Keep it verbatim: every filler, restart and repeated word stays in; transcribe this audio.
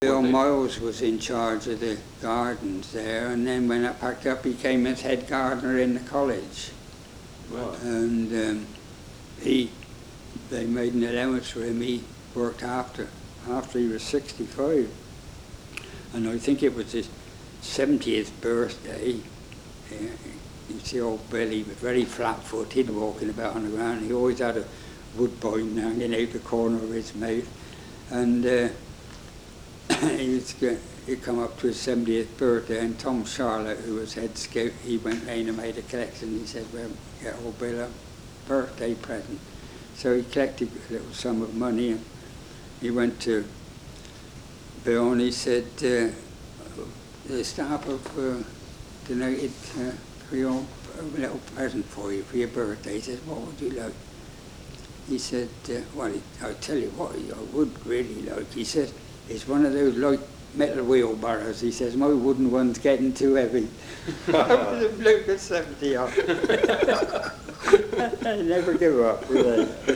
Bill Miles was in charge of the gardens there, and then when I packed up, he came as head gardener in the college. Right. And um, he, they made an allowance for him. He worked after, after he was sixty-five. And I think it was his seventieth birthday. Uh, you see old Bill, he was very flat-footed, walking about on the ground. He always had a woodbine hanging out the corner of his mouth. And uh, he was go- he'd come up to his seventieth birthday, and Tom Charlotte, who was head scout, he went round and made a collection. He said, well, get old Bill a birthday present. So he collected a little sum of money, and he went to Bill and he said, uh, the staff have uh, donated uh, for your, a little present for you for your birthday. He said, what would you like? He said, uh, well, I'll tell you what I would really like. He said, it's one of those light metal wheelbarrows. He says, my wooden one's getting too heavy. I was a bloke at seventy off. They never give up, do they?